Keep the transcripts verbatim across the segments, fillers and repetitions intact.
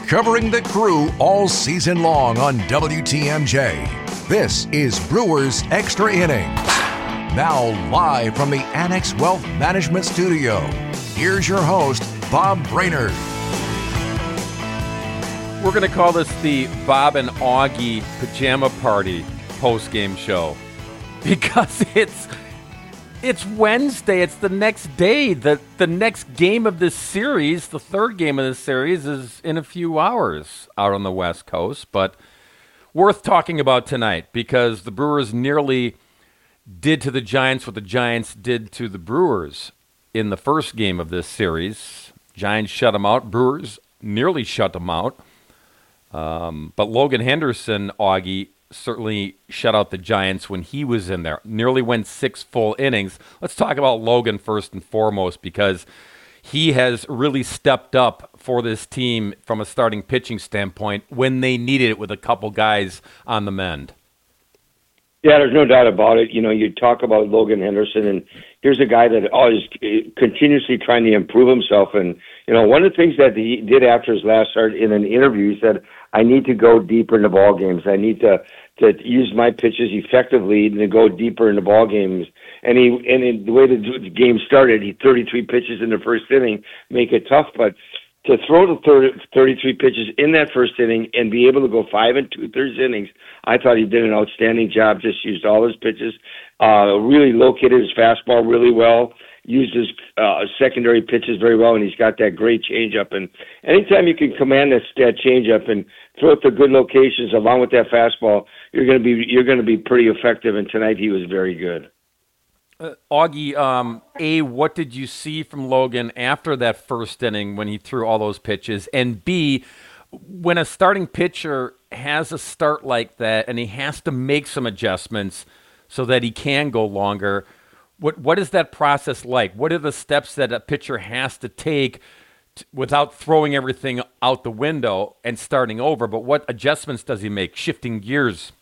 covering the Crew all season long on W T M J. This is Brewers Extra Innings. Now live from the Annex Wealth Management Studio, here's your host, Bob Brainerd. We're going to call this the Bob and Augie Pajama Party post-game show because it's it's Wednesday. It's the next day. The, the next game of this series, the third game of this series, is in a few hours out on the West Coast, but worth talking about tonight because the Brewers nearly did to the Giants what the Giants did to the Brewers in the first game of this series. Giants shut them out. Brewers nearly shut them out. Um, but Logan Henderson, Augie, certainly shut out the Giants when he was in there. Nearly went six full innings. Let's talk about Logan first and foremost because he has really stepped up for this team from a starting pitching standpoint when they needed it with a couple guys on the mend. Yeah, there's no doubt about it. You know, you talk about Logan Henderson, and here's a guy that always continuously trying to improve himself. And, you know, one of the things that he did after his last start in an interview, he said, I need to go deeper into ball games. I need to, to use my pitches effectively and to go deeper into ball games. And he and in the way the game started, he thirty-three pitches in the first inning, make it tough. But to throw the thirty, thirty-three pitches in that first inning and be able to go five and two-thirds innings, I thought he did an outstanding job. Just used all his pitches, uh, really located his fastball really well, used his uh, secondary pitches very well, and he's got that great changeup. And anytime you can command that, that changeup and throw it to good locations along with that fastball, you're going to be you're going to be pretty effective. And tonight he was very good. Uh, Augie, um, A, what did you see from Logan after that first inning when he threw all those pitches? And B, when a starting pitcher has a start like that and he has to make some adjustments so that he can go longer, what what is that process like? What are the steps that a pitcher has to take t- without throwing everything out the window and starting over? But what adjustments does he make, shifting gears?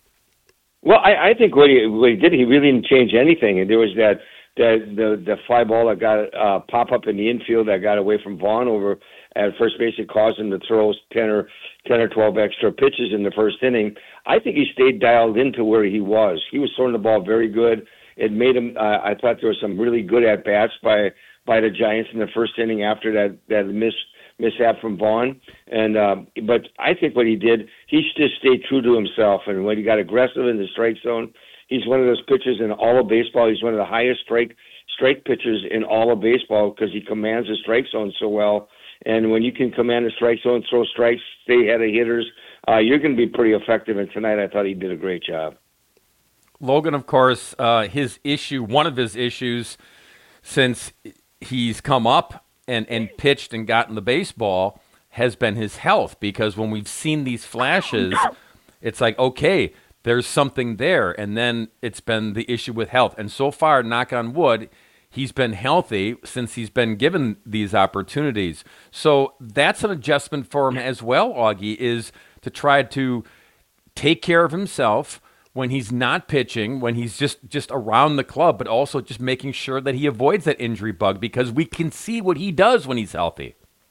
Well, I, I think what he, what he did, he really didn't change anything. And there was that, that the the fly ball that got uh, pop up in the infield that got away from Vaughn over at first base. It caused him to throw ten or ten or twelve extra pitches in the first inning. I think he stayed dialed into where he was. He was throwing the ball very good. It made him. Uh, I thought there was some really good at bats by by the Giants in the first inning after that that miss. mishap from Vaughn. And uh, but I think what he did, he just stayed true to himself. And when he got aggressive in the strike zone, he's one of those pitchers in all of baseball. He's one of the highest strike strike pitchers in all of baseball because he commands the strike zone so well. And when you can command the strike zone, throw strikes, stay ahead of hitters, uh, you're going to be pretty effective. And tonight I thought he did a great job. Logan, of course, uh, his issue, one of his issues since he's come up and, and pitched and gotten the baseball has been his health, because when we've seen these flashes, it's like, okay, there's something there. And then it's been the issue with health. And so far, knock on wood, he's been healthy since he's been given these opportunities. So that's an adjustment for him as well, Augie, is to try to take care of himself when he's not pitching, when he's just, just around the club, but also just making sure that he avoids that injury bug, because we can see what he does when he's healthy.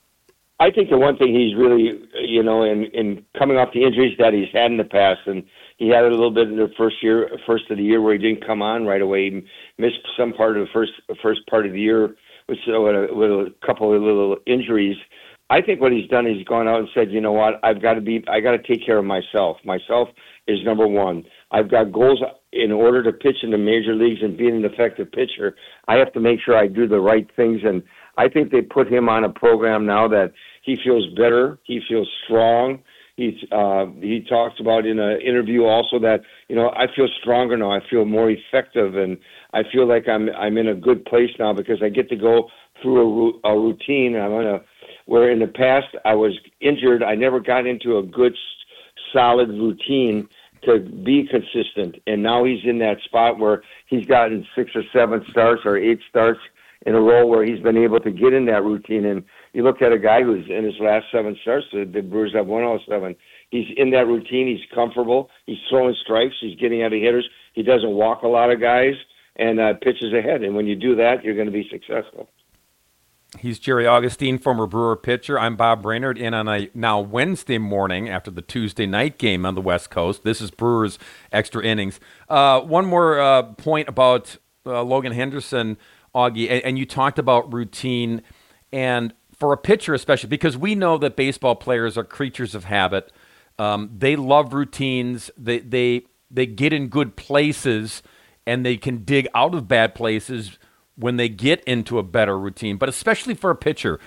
I think the one thing he's really, you know, in, in coming off the injuries that he's had in the past, and he had it a little bit in the first year, first of the year where he didn't come on right away. He missed some part of the first first part of the year with, uh, with, a, with a couple of little injuries. I think what he's done is he's gone out and said, you know what, I've got to be, I got to take care of myself. Myself is number one. I've got goals in order to pitch in the major leagues and be an effective pitcher. I have to make sure I do the right things. And I think they put him on a program now that he feels better. He feels strong. He's, uh, he talks about in an interview also that, you know, I feel stronger now. I feel more effective, and I feel like I'm I'm in a good place now because I get to go through a, a routine. I'm on a where in the past I was injured. I never got into a good, solid routine to be consistent. And now he's in that spot where he's gotten six or seven starts or eight starts in a row where he's been able to get in that routine. And you look at a guy who's in his last seven starts, the, the Brewers have won all seven. He's in that routine. He's comfortable. He's throwing strikes. He's getting out of hitters. He doesn't walk a lot of guys and uh, pitches ahead. And when you do that, you're going to be successful. He's Jerry Augustine, former Brewer pitcher. I'm Bob Brainerd, and on a now Wednesday morning after the Tuesday night game on the West Coast, this is Brewers Extra Innings. Uh, one more uh, point about uh, Logan Henderson, Augie, and, and you talked about routine, and for a pitcher especially, because we know that baseball players are creatures of habit. Um, they love routines. They they they get in good places, and they can dig out of bad places when they get into a better routine. But especially for a pitcher,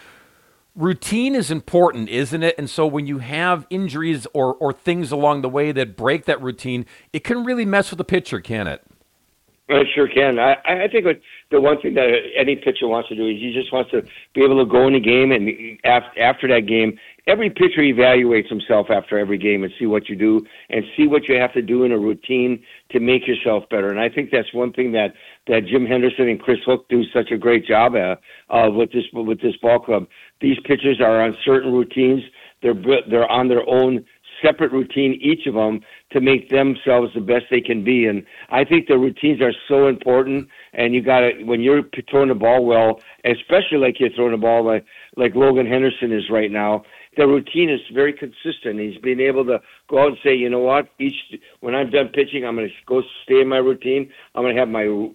routine is important, isn't it? And so when you have injuries or or things along the way that break that routine, it can really mess with the pitcher, can it? It sure can. I, I think what the one thing that any pitcher wants to do is he just wants to be able to go in a game, and after, after that game, every pitcher evaluates himself after every game and see what you do and see what you have to do in a routine to make yourself better. And I think that's one thing that, that Jim Henderson and Chris Hook do such a great job at, uh, with this with this ball club. These pitchers are on certain routines. They're they're on their own separate routine, each of them, to make themselves the best they can be. And I think the routines are so important. And you got to, when you're throwing the ball well, especially like you're throwing the ball like, like Logan Henderson is right now, the routine is very consistent. He's been able to go out and say, you know what, each when I'm done pitching, I'm going to go stay in my routine. I'm going to have my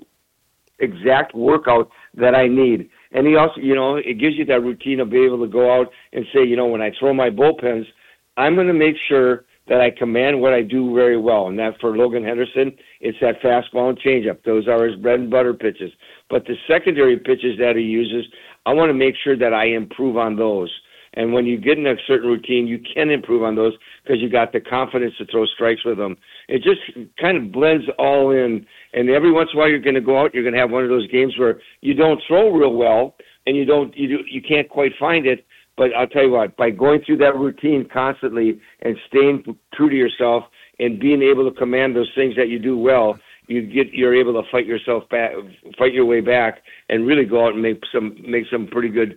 exact workout that I need. And he also, you know, it gives you that routine of being able to go out and say, you know, when I throw my bullpens, I'm going to make sure that I command what I do very well. And that for Logan Henderson, it's that fastball and changeup. Those are his bread and butter pitches. But the secondary pitches that he uses, I want to make sure that I improve on those. And when you get in a certain routine, you can improve on those because you got the confidence to throw strikes with them. It just kind of blends all in. And every once in a while, you're going to go out, you're going to have one of those games where you don't throw real well, and you don't, you do, you can't quite find it. But I'll tell you what, by going through that routine constantly and staying true to yourself and being able to command those things that you do well, you get you're able to fight yourself back, fight your way back, and really go out and make some make some pretty good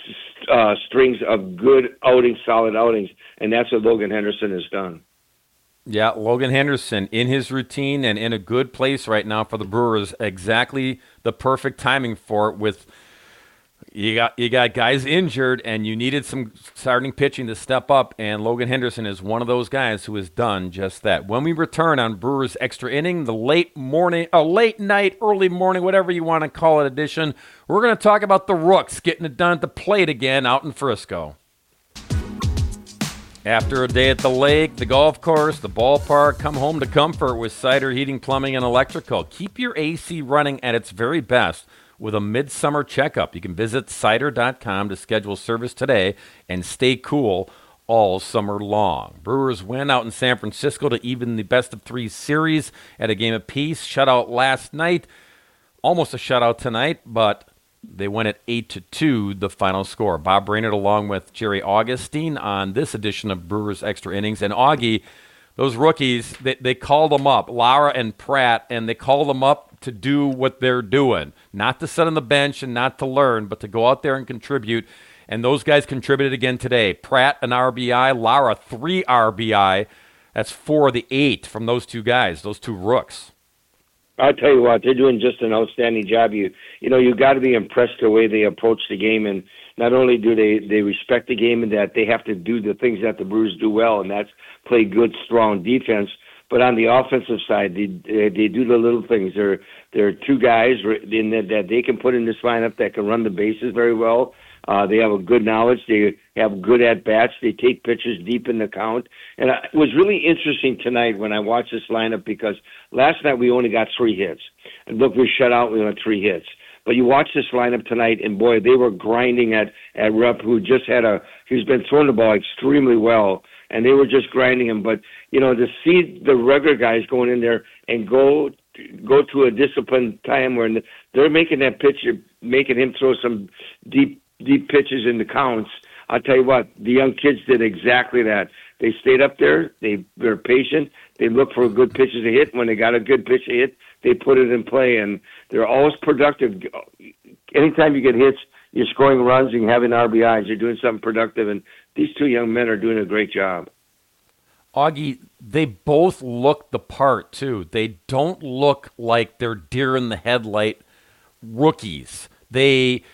uh, strings of good outings, solid outings, and that's what Logan Henderson has done. Yeah, Logan Henderson in his routine and in a good place right now for the Brewers. Exactly the perfect timing for it with. You got you got guys injured, and you needed some starting pitching to step up, and Logan Henderson is one of those guys who has done just that. When we return on Brewers Extra Inning, the late morning, a late night, early morning, whatever you want to call it edition, we're going to talk about the Rooks getting it done at the plate again out in Frisco. After a day at the lake, the golf course, the ballpark, come home to comfort with Cider Heating, Plumbing, and Electrical. Keep your A C running at its very best with a midsummer checkup. You can visit cider dot com to schedule service today and stay cool all summer long. Brewers win out in San Francisco to even the best of three series at a game apiece. Shutout last night, almost a shutout tonight, but they win at eight to two, the final score. Bob Brainerd along with Jerry Augustine on this edition of Brewers Extra Innings. And Augie, those rookies, they, they called them up, Lara and Pratt, and they called them up to do what they're doing. Not to sit on the bench and not to learn, but to go out there and contribute. And those guys contributed again today. Pratt, an R B I. Lara, three R B I. That's four of the eight from those two guys, those two rooks. I'll tell you what, they're doing just an outstanding job. You you know, you got to be impressed the way they approach the game, and not only do they, they respect the game and that they have to do the things that the Brewers do well, and that's play good, strong defense, but on the offensive side, they they do the little things. There there are two guys in that, that they can put in this lineup that can run the bases very well. Uh, they have a good knowledge. They have good at-bats. They take pitches deep in the count. And it was really interesting tonight when I watched this lineup because last night we only got three hits. And look, we shut out, we only had three hits. But you watch this lineup tonight, and boy, they were grinding at, at Rupp, who just had a, he's been throwing the ball extremely well, and they were just grinding him. But, you know, to see the regular guys going in there and go go to a disciplined time where they're making that pitch, making him throw some deep, deep pitches in the counts, I'll tell you what, the young kids did exactly that. They stayed up there. They were patient. They looked for good pitches to hit. When they got a good pitch to hit, they put it in play, and they're always productive. Anytime you get hits, you're scoring runs and having R B Is. You're doing something productive, and these two young men are doing a great job. Augie, they both look the part, too. They don't look like they're deer in the headlight rookies. They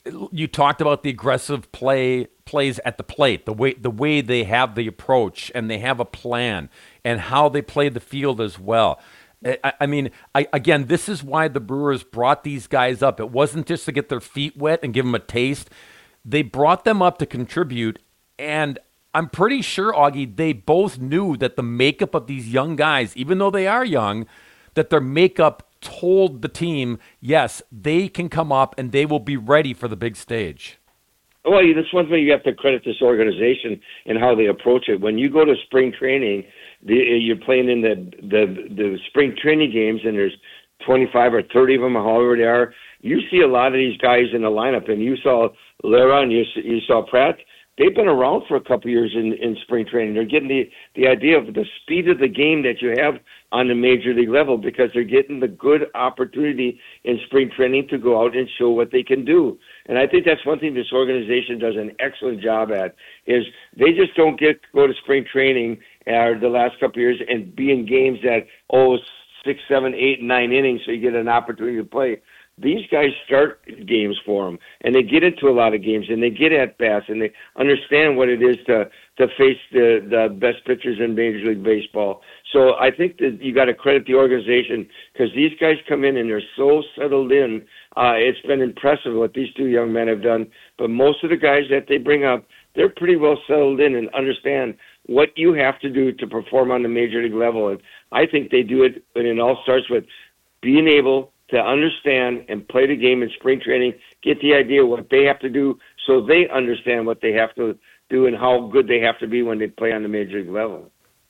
you talked about the aggressive play plays at the plate, the way the way they have the approach and they have a plan and how they play the field as well. I, I mean, I, again, this is why the Brewers brought these guys up. It wasn't just to get their feet wet and give them a taste. They brought them up to contribute, and I'm pretty sure, Augie, they both knew that the makeup of these young guys, even though they are young, that their makeup told the team, yes, they can come up and they will be ready for the big stage. Well, that's one thing you have to credit this organization and how they approach it. When you go to spring training, the, you're playing in the, the the spring training games, and there's twenty-five or thirty of them, however they are. You see a lot of these guys in the lineup, and you saw Lara and you, you saw Pratt. They've been around for a couple of years in, in spring training. They're getting the, the idea of the speed of the game that you have on the major league level because they're getting the good opportunity in spring training to go out and show what they can do. And I think that's one thing this organization does an excellent job at, is they just don't get go to spring training uh, the last couple of years and be in games that, oh, six, seven, eight, nine innings so you get an opportunity to play. These guys start games for them, and they get into a lot of games, and they get at bats, and they understand what it is to to face the, the best pitchers in Major League Baseball. So I think that you got to credit the organization because these guys come in and they're so settled in. Uh, it's been impressive what these two young men have done. But most of the guys that they bring up, they're pretty well settled in and understand what you have to do to perform on the Major League level. And I think they do it, and it all starts with being able to understand and play the game in spring training, get the idea of what they have to do so they understand what they have to do and how good they have to be when they play on the major league level.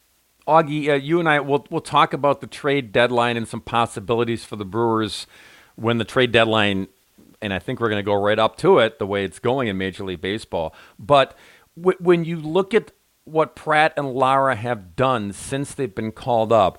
Augie, uh, you and I, we'll, we'll talk about the trade deadline and some possibilities for the Brewers when the trade deadline, and I think we're going to go right up to it the way it's going in Major League Baseball. But w- when you look at what Pratt and Lara have done since they've been called up,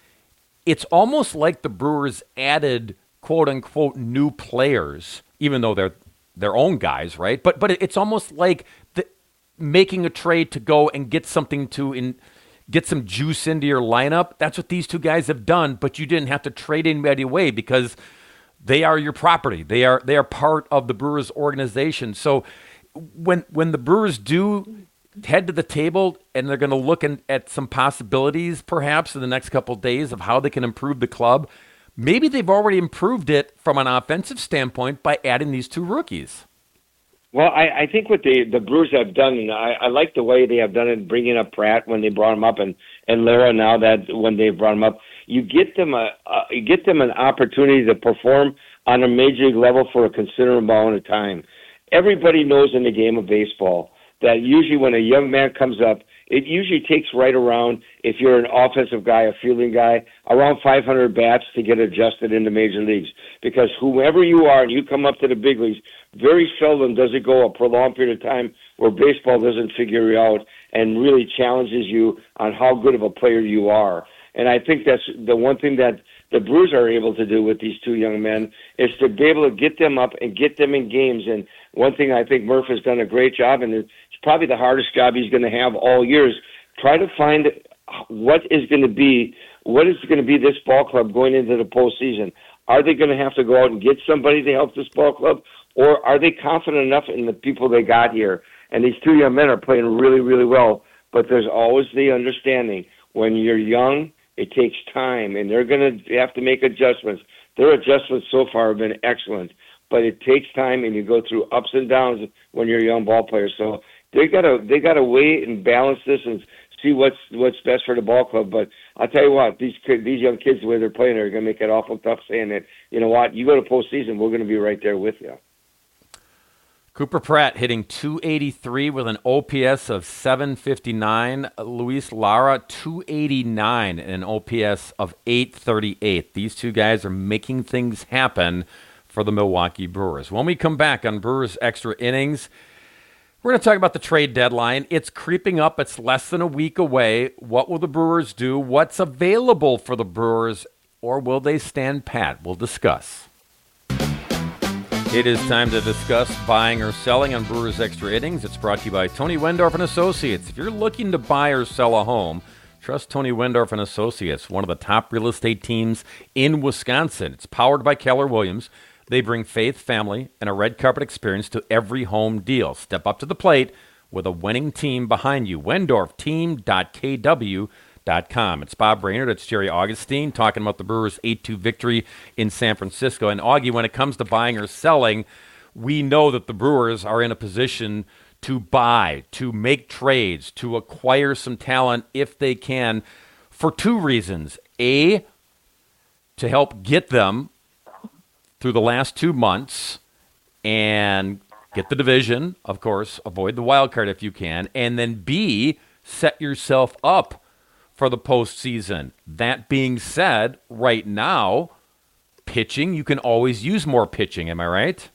it's almost like the Brewers added quote-unquote new players, even though they're their own guys, right? But but it's almost like the, making a trade to go and get something to in, get some juice into your lineup. That's what these two guys have done, but you didn't have to trade anybody away because they are your property. They are they are part of the Brewers organization. So when when the Brewers do head to the table and they're going to look in, at some possibilities perhaps in the next couple of days of how they can improve the club, maybe they've already improved it from an offensive standpoint by adding these two rookies. Well, I, I think what the the Brewers have done, and I, I like the way they have done it, bringing up Pratt when they brought him up, and and Lara now that when they brought him up, you get them a, a you get them an opportunity to perform on a major league level for a considerable amount of time. Everybody knows in the game of baseball that usually when a young man comes up, it usually takes right around, if you're an offensive guy, a fielding guy, around five hundred bats to get adjusted in the major leagues. Because whoever you are and you come up to the big leagues, very seldom does it go a prolonged period of time where baseball doesn't figure you out and really challenges you on how good of a player you are. And I think that's the one thing that the Brewers are able to do with these two young men is to be able to get them up and get them in games. And one thing I think Murph has done a great job, and it's probably the hardest job he's going to have all year, is try to find what is going to be what is going to be this ball club going into the postseason. Are they going to have to go out and get somebody to help this ball club, or are they confident enough in the people they got here? And these two young men are playing really, really well, but there's always the understanding when you're young, it takes time, and they're going to have to make adjustments. Their adjustments so far have been excellent, but it takes time, and you go through ups and downs when you're a young ball player. So they got to they got to weigh and balance this and see what's what's best for the ball club. But I'll tell you what, these these young kids, the way they're playing, are going to make it awful tough. Saying that, you know what, you go to postseason, we're going to be right there with you. Cooper Pratt hitting two eighty-three with an O P S of seven fifty-nine. Luis Lara, two eighty-nine and an O P S of eight thirty-eight. These two guys are making things happen for the Milwaukee Brewers. When we come back on Brewers Extra Innings, we're going to talk about the trade deadline. It's creeping up. It's less than a week away. What will the Brewers do? What's available for the Brewers? Or will they stand pat? We'll discuss. It is time to discuss buying or selling on Brewers Extra Innings. It's brought to you by Tony Wendorf and Associates. If you're looking to buy or sell a home, trust Tony Wendorf and Associates, one of the top real estate teams in Wisconsin. It's powered by Keller Williams. They bring faith, family, and a red carpet experience to every home deal. Step up to the plate with a winning team behind you. Wendorf Team dot K W dot com. It's Bob Brainerd. It's Jerry Augustine talking about the Brewers' eight two victory in San Francisco. And Augie, when it comes to buying or selling, we know that the Brewers are in a position to buy, to make trades, to acquire some talent if they can, for two reasons. A, to help get them through the last two months and get the division, of course, avoid the wild card if you can, and then B, set yourself up for the postseason. That being said, right now, pitching, you can always use more pitching. Am I right?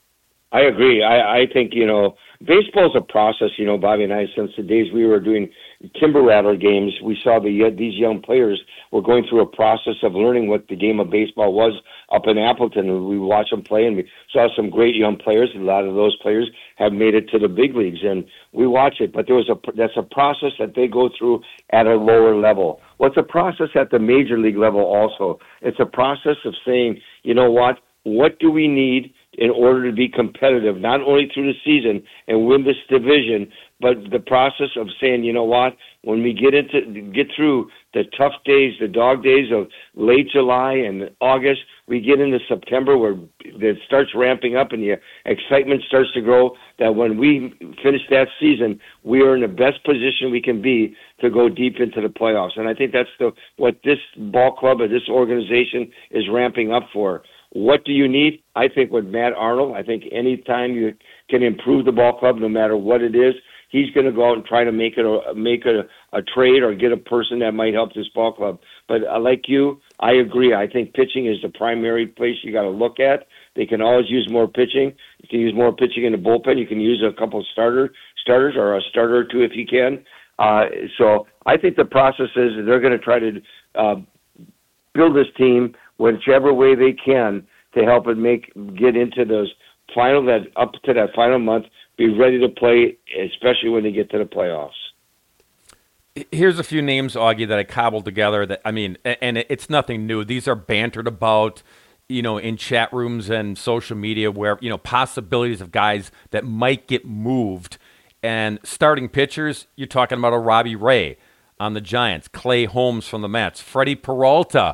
I agree. I, I think, you know, baseball's a process, you know, Bobby and I, since the days we were doing Timber Rattler games, we saw the these young players were going through a process of learning what the game of baseball was up in Appleton. We watched them play, and we saw some great young players. A lot of those players have made it to the big leagues, and we watch it. But there was a that's a process that they go through at a lower level. Well, it's a process at the major league level also. It's a process of saying, you know what, what do we need in order to be competitive, not only through the season and win this division, but the process of saying, you know what, when we get into get through the tough days, the dog days of late July and August, we get into September where it starts ramping up and the excitement starts to grow, that when we finish that season, we are in the best position we can be to go deep into the playoffs. And I think that's the what this ball club or this organization is ramping up for. What do you need? I think with Matt Arnold, I think any time you can improve the ball club, no matter what it is, he's going to go out and try to make it a, make a, a trade or get a person that might help this ball club. But uh, like you, I agree. I think pitching is the primary place you got to look at. They can always use more pitching. You can use more pitching in the bullpen. You can use a couple starter starters or a starter or two if you can. Uh, so I think the process is they're going to try to uh, build this team whichever way they can to help it make get into those final that up to that final month, be ready to play, especially when they get to the playoffs. Here's a few names, Augie, that I cobbled together. That I mean, and it's nothing new. These are bantered about, you know, in chat rooms and social media, where you know possibilities of guys that might get moved. And starting pitchers, you're talking about a Robbie Ray on the Giants, Clay Holmes from the Mets, Freddie Peralta.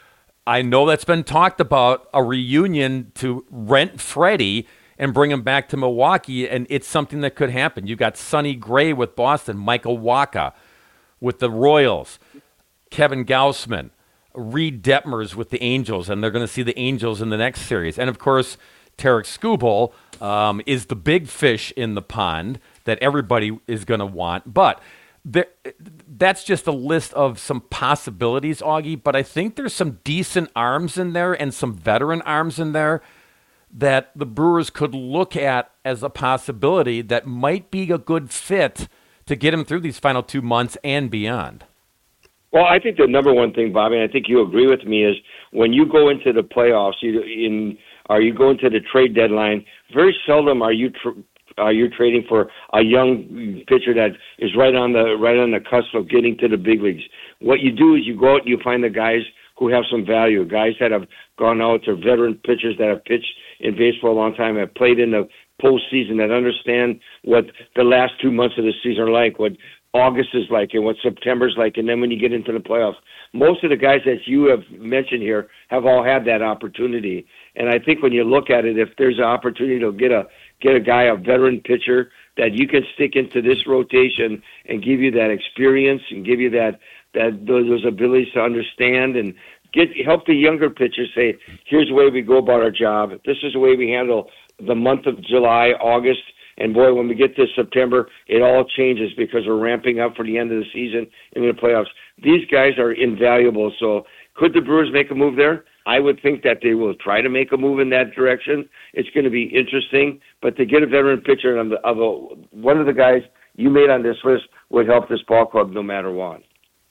I know that's been talked about, a reunion to rent Freddie and bring him back to Milwaukee, and it's something that could happen. You got Sonny Gray with Boston, Michael Wacha with the Royals, Kevin Gausman, Reed Detmers with the Angels, and they're going to see the Angels in the next series. And, of course, Tarik Skubal um, is the big fish in the pond that everybody is going to want. But there, that's just a list of some possibilities, Augie, but I think there's some decent arms in there and some veteran arms in there that the Brewers could look at as a possibility that might be a good fit to get him through these final two months and beyond. Well, I think the number one thing, Bobby, and I think you agree with me, is when you go into the playoffs, you in or you go into the trade deadline, very seldom are you tr- are you trading for a young pitcher that is right on the right on the cusp of getting to the big leagues. What you do is you go out and you find the guys who have some value, guys that have gone out, or veteran pitchers that have pitched in baseball a long time, have played in the postseason, that understand what the last two months of the season are like, what August is like, and what September's like, and then when you get into the playoffs. Most of the guys that you have mentioned here have all had that opportunity. And I think when you look at it, if there's an opportunity to get a get a guy, a veteran pitcher, that you can stick into this rotation and give you that experience and give you that that those abilities to understand and get help the younger pitchers say, here's the way we go about our job. This is the way we handle the month of July, August, and boy, when we get to September, it all changes because we're ramping up for the end of the season and the playoffs. These guys are invaluable. So could the Brewers make a move there? I would think that they will try to make a move in that direction. It's going to be interesting, but to get a veteran pitcher of, the, of a, one of the guys you made on this list would help this ball club no matter what.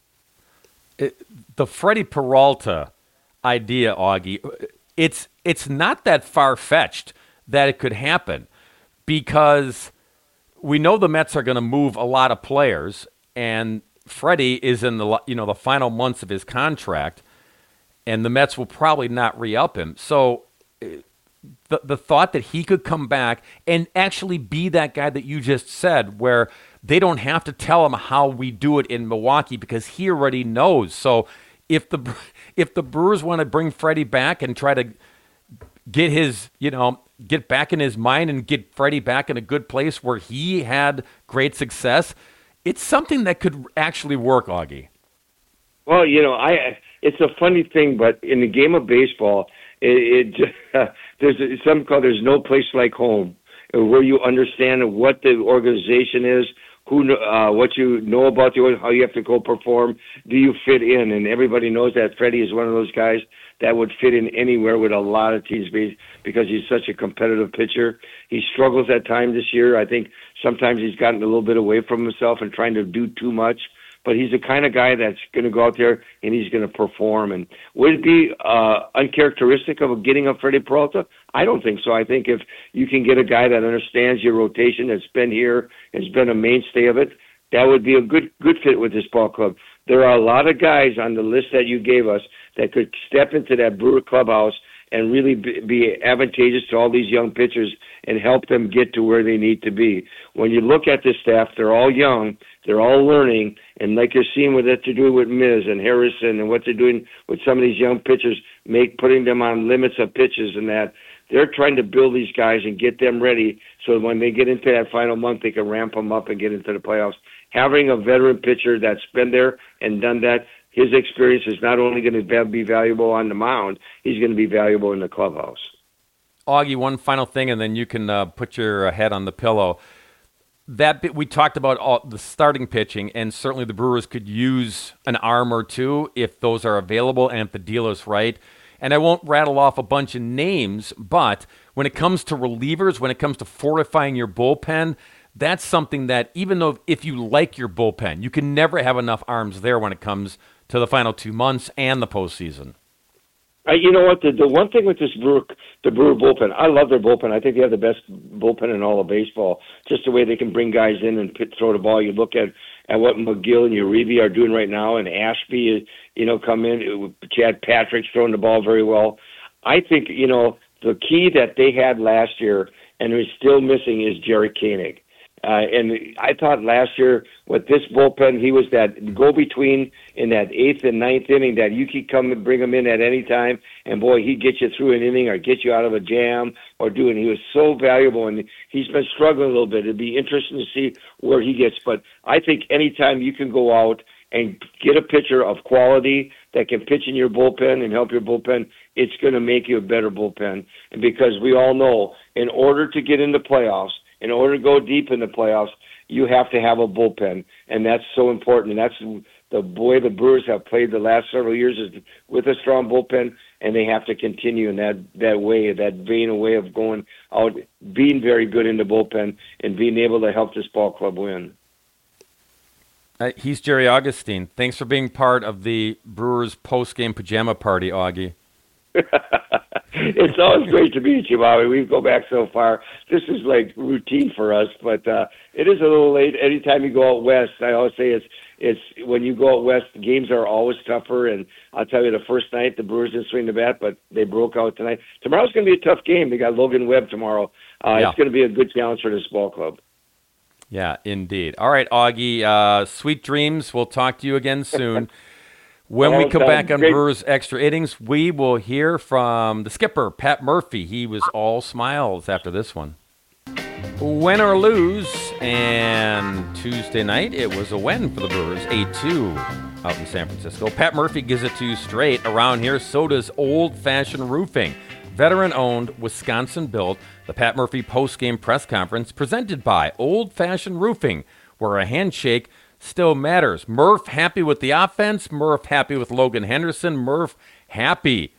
It, the Freddie Peralta idea, Augie, it's it's not that far-fetched that it could happen, because we know the Mets are going to move a lot of players, and Freddie is in the you know the final months of his contract, and the Mets will probably not re-up him. So the, the thought that he could come back and actually be that guy that you just said, where they don't have to tell him how we do it in Milwaukee because he already knows. So if the if the Brewers want to bring Freddie back and try to get his, you know, get back in his mind and get Freddie back in a good place where he had great success, it's something that could actually work, Augie. Well, you know, I it's a funny thing, but in the game of baseball, it, it uh, there's something called there's no place like home, where you understand what the organization is, who uh, what you know about the how you have to go perform. Do you fit in? And everybody knows that Freddie is one of those guys that would fit in anywhere with a lot of teams because he's such a competitive pitcher. He struggles at times this year. I think sometimes he's gotten a little bit away from himself and trying to do too much. But he's the kind of guy that's going to go out there and he's going to perform. And would it be uh, uncharacteristic of getting a Freddie Peralta? I don't think so. I think if you can get a guy that understands your rotation, that's been here, has been a mainstay of it, that would be a good good fit with this ball club. There are a lot of guys on the list that you gave us that could step into that Brewer clubhouse and really be advantageous to all these young pitchers and help them get to where they need to be. When you look at this staff, they're all young, they're all learning, and like you're seeing what they're doing with Miz and Harrison and what they're doing with some of these young pitchers, make putting them on limits of pitches and that, they're trying to build these guys and get them ready so when they get into that final month, they can ramp them up and get into the playoffs. Having a veteran pitcher that's been there and done that, his experience is not only going to be valuable on the mound, he's going to be valuable in the clubhouse. Augie, one final thing, and then you can uh, put your head on the pillow. That bit, we talked about all, the starting pitching, and certainly the Brewers could use an arm or two if those are available and if the deal is right. And I won't rattle off a bunch of names, but when it comes to relievers, when it comes to fortifying your bullpen, that's something that even though if you like your bullpen, you can never have enough arms there when it comes to the final two months and the postseason. Uh, you know what? The, the one thing with this Brewer, the Brewer bullpen, I love their bullpen. I think they have the best bullpen in all of baseball. Just the way they can bring guys in and pit, throw the ball. You look at, at what McGill and Uribe are doing right now, and Ashby, you know, come in. Chad Patrick's throwing the ball very well. I think, you know, the key that they had last year and is still missing is Jerry Koenig. Uh, and I thought last year with this bullpen, he was that go-between in that eighth and ninth inning that you could come and bring him in at any time, and boy, he'd get you through an inning or get you out of a jam or do it. He was so valuable, and he's been struggling a little bit. It'd be interesting to see where he gets. But I think anytime you can go out and get a pitcher of quality that can pitch in your bullpen and help your bullpen, it's going to make you a better bullpen. And because we all know, in order to get into playoffs, in order to go deep in the playoffs, you have to have a bullpen, and that's so important. And that's the way the Brewers have played the last several years is with a strong bullpen, and they have to continue in that, that way, that vein of way of going out, being very good in the bullpen, and being able to help this ball club win. Uh, he's Jerry Augustine. Thanks for being part of the Brewers post-game pajama party, Augie. It's always great to meet you, Bobby. We go back so far. This is like routine for us, but uh, it is a little late. Anytime you go out west, I always say it's it's when you go out west, games are always tougher. And I'll tell you, the first night the Brewers didn't swing the bat, but they broke out tonight. Tomorrow's going to be a tough game. They got Logan Webb tomorrow. Uh, yeah. It's going to be a good challenge for this ball club. Yeah, indeed. All right, Augie. Uh, sweet dreams. We'll talk to you again soon. When we come back on Brewers Extra Innings, we will hear from the skipper, Pat Murphy. He was all smiles after this one. Win or lose, and Tuesday night it was a win for the Brewers, eight two out in San Francisco. Pat Murphy gives it to you straight. Around here, so does Old Fashioned Roofing. Veteran-owned, Wisconsin-built, the Pat Murphy post-game press conference presented by Old Fashioned Roofing, where a handshake still matters. Murph happy with the offense. Murph happy with Logan Henderson. Murph happy.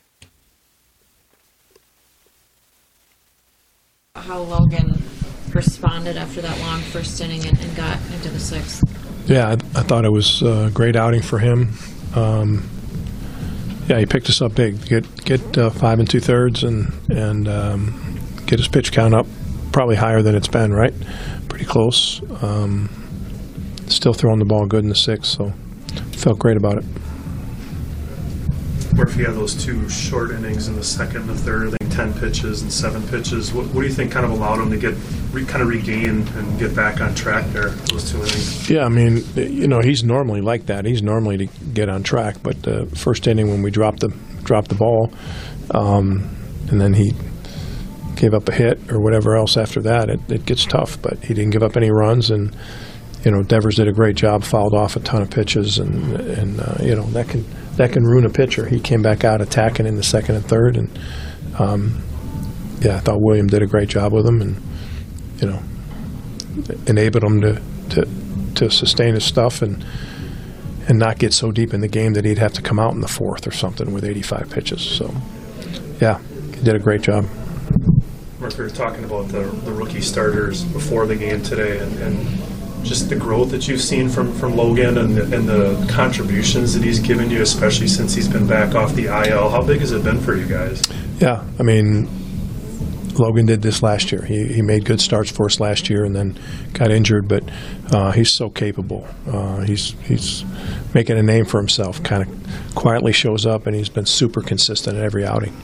How Logan responded after that long first inning and, and got into the sixth. Yeah, I, I thought it was a great outing for him. Um, yeah, he picked us up big. Get get uh, five and two thirds and and um, get his pitch count up, probably higher than it's been. Right, pretty close. Um, Still throwing the ball good in the sixth, so felt great about it. Murphy had those two short innings in the second and the third. I think ten pitches and seven pitches. What, what do you think kind of allowed him to get re, kind of regain and get back on track there, those two innings? Yeah, I mean, you know, he's normally like that. He's normally to get on track, but the first inning when we dropped the dropped the ball, um, and then he gave up a hit or whatever else after that, it, it gets tough. But he didn't give up any runs, and you know, Devers did a great job, fouled off a ton of pitches, and and uh, you know that can that can ruin a pitcher. He came back out attacking in the second and third, and um, yeah, I thought William did a great job with him, and you know, enabled him to, to to sustain his stuff and and not get so deep in the game that he'd have to come out in the fourth or something with eighty-five pitches. So yeah, he did a great job. Mark, we were talking about the, the rookie starters before the game today, and, and just the growth that you've seen from, from Logan and the, and the contributions that he's given you, especially since he's been back off the I L. How big has it been for you guys? Yeah, I mean, Logan did this last year. He he made good starts for us last year and then got injured, but uh, he's so capable. Uh, he's he's making a name for himself, kind of quietly shows up, and he's been super consistent at every outing.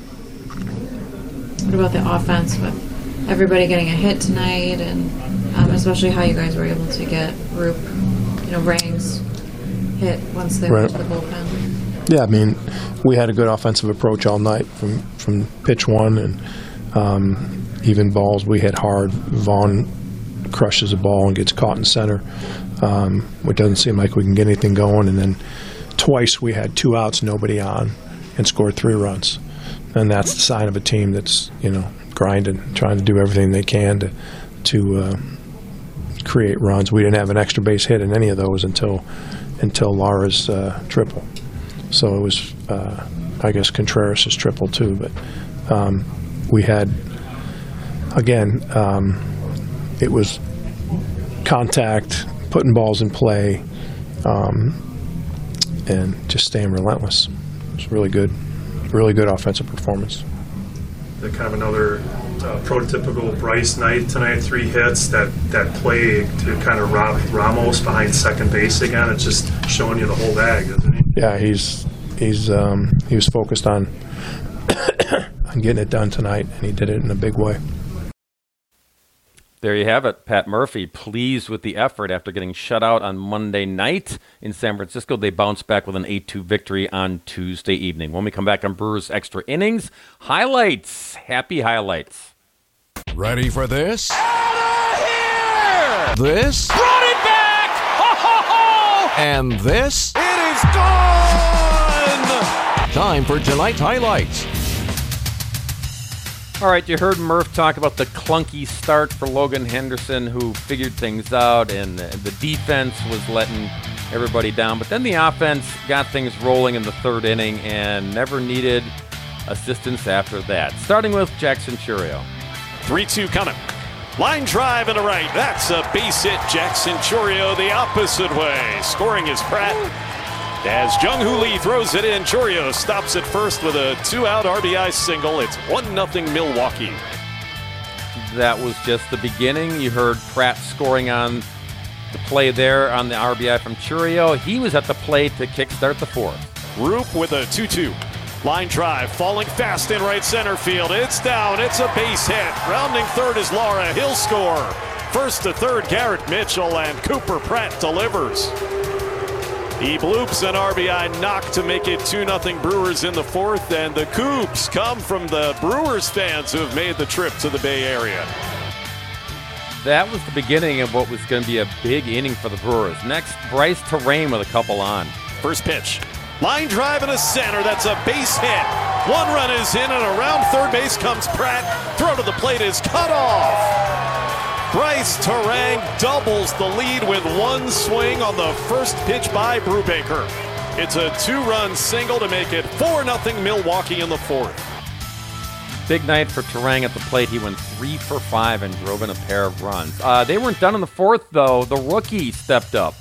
What about the offense with everybody getting a hit tonight, and um, especially how you guys were able to get Roop, you know, Rangs hit once they Right. went to the bullpen? Yeah, I mean, we had a good offensive approach all night from, from pitch one, and um, even balls we hit hard. Vaughn crushes a ball and gets caught in center. Um, it doesn't seem like we can get anything going, and then twice we had two outs, nobody on, and scored three runs. And that's the sign of a team that's, you know, grinding, trying to do everything they can to to uh, create runs. We didn't have an extra base hit in any of those until until Lara's uh, triple. So it was, uh, I guess, Contreras' triple too. But um, we had, again, um, it was contact, putting balls in play, um, and just staying relentless. It was really good. Really good offensive performance. The kind of another uh, prototypical Bryce night tonight, three hits, that, that play to kind of rob Ramos behind second base again. It's just showing you the whole bag, isn't he? Yeah, he's he's um, he was focused on on getting it done tonight, and he did it in a big way. There you have it. Pat Murphy, pleased with the effort after getting shut out on Monday night in San Francisco. They bounced back with an eight two victory on Tuesday evening. When we come back on Brewers Extra Innings, highlights. Happy highlights. Ready for this? Out of here! This? Brought it back! Ho, ho, ho! And this? It is gone! Time for tonight's highlights. All right, you heard Murph talk about the clunky start for Logan Henderson, who figured things out, and the defense was letting everybody down. But then the offense got things rolling in the third inning and never needed assistance after that. Starting with Jackson Chourio. three two coming. Line drive and a right. That's a base hit. Jackson Chourio the opposite way. Scoring is Pratt. As Jung-Hoo Lee throws it in, Chourio stops at first with a two-out R B I single. It's one nothing Milwaukee. That was just the beginning. You heard Pratt scoring on the play there on the R B I from Chourio. He was at the plate to kickstart the fourth. Roop with a two two. Line drive, falling fast in right center field. It's down. It's a base hit. Rounding third is Lara. He'll score. First to third, Garrett Mitchell, and Cooper Pratt delivers. He bloops an R B I knock to make it two nothing Brewers in the fourth, and the Coups come from the Brewers fans who have made the trip to the Bay Area. That was the beginning of what was going to be a big inning for the Brewers. Next, Bryce Terrain with a couple on. First pitch. Line drive in the center. That's a base hit. One run is in, and around third base comes Pratt. Throw to the plate is cut off. Bryce Terang doubles the lead with one swing on the first pitch by Brubaker. It's a two-run single to make it four nothing Milwaukee in the fourth. Big night for Terang at the plate. He went three for five and drove in a pair of runs. Uh, they weren't done in the fourth, though. The rookie stepped up.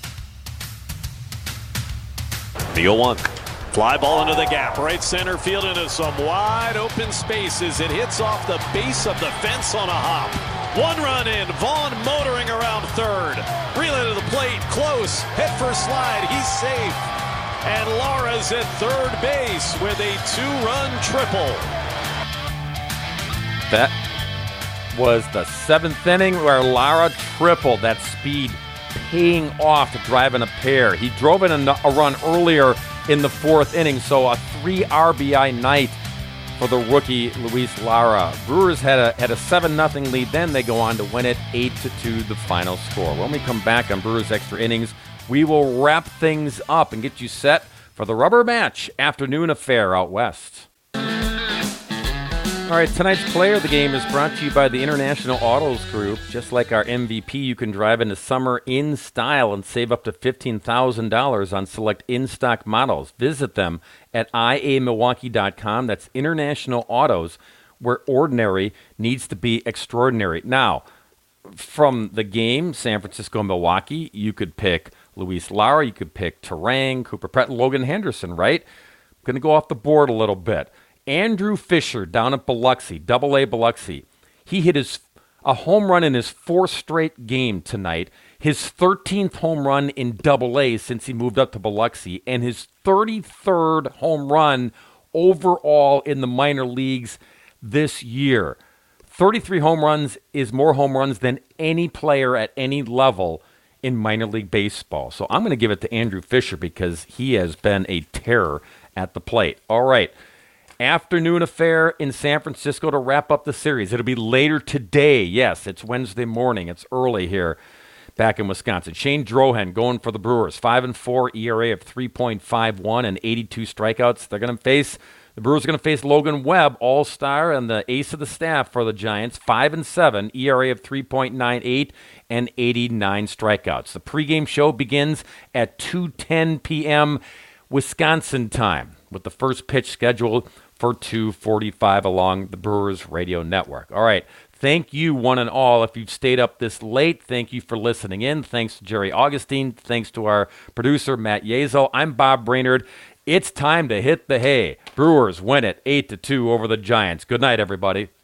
The oh one. Fly ball into the gap. Right center field into some wide open spaces. It hits off the base of the fence on a hop. One run in. Vaughn motoring around third. Relay to the plate. Close. Head first slide. He's safe. And Lara's at third base with a two-run triple. That was the seventh inning where Lara tripled. That speed paying off to drive in a pair. He drove in a, a run earlier in the fourth inning, so a three R B I night for the rookie Luis Lara. Brewers had a had a seven nothing lead. Then they go on to win it eight to two, the final score. When we come back on Brewers Extra Innings, we will wrap things up and get you set for the rubber match afternoon affair out west. All right, tonight's player of the game is brought to you by the International Autos Group. Just like our M V P, you can drive into summer in style and save up to fifteen thousand dollars on select in-stock models. Visit them at I A Milwaukee dot com. That's International Autos, where ordinary needs to be extraordinary. Now, from the game, San Francisco-Milwaukee, you could pick Luis Lara, you could pick Terang, Cooper Pratt, and Logan Henderson, right? I'm going to go off the board a little bit. Andrew Fisher down at Biloxi, Double A Biloxi. He hit his a home run in his fourth straight game tonight, his thirteenth home run in Double A since he moved up to Biloxi, and his thirty-third home run overall in the minor leagues this year. thirty-three home runs is more home runs than any player at any level in minor league baseball. So I'm going to give it to Andrew Fisher because he has been a terror at the plate. All right. Afternoon affair in San Francisco to wrap up the series. It'll be later today. Yes, it's Wednesday morning. It's early here back in Wisconsin. Shane Drohan going for the Brewers. five and four, E R A of three point five one and eighty-two strikeouts. They're going to face the Brewers are going to face Logan Webb, all-star and the ace of the staff for the Giants. five and seven, E R A of three point nine eight and eighty-nine strikeouts. The pregame show begins at two ten p.m. Wisconsin time with the first pitch scheduled for two forty-five along the Brewers radio network. All right. Thank you, one and all. If you've stayed up this late, thank you for listening in. Thanks to Jerry Augustine. Thanks to our producer, Matt Yezel. I'm Bob Brainerd. It's time to hit the hay. Brewers win it eight to two over the Giants. Good night, everybody.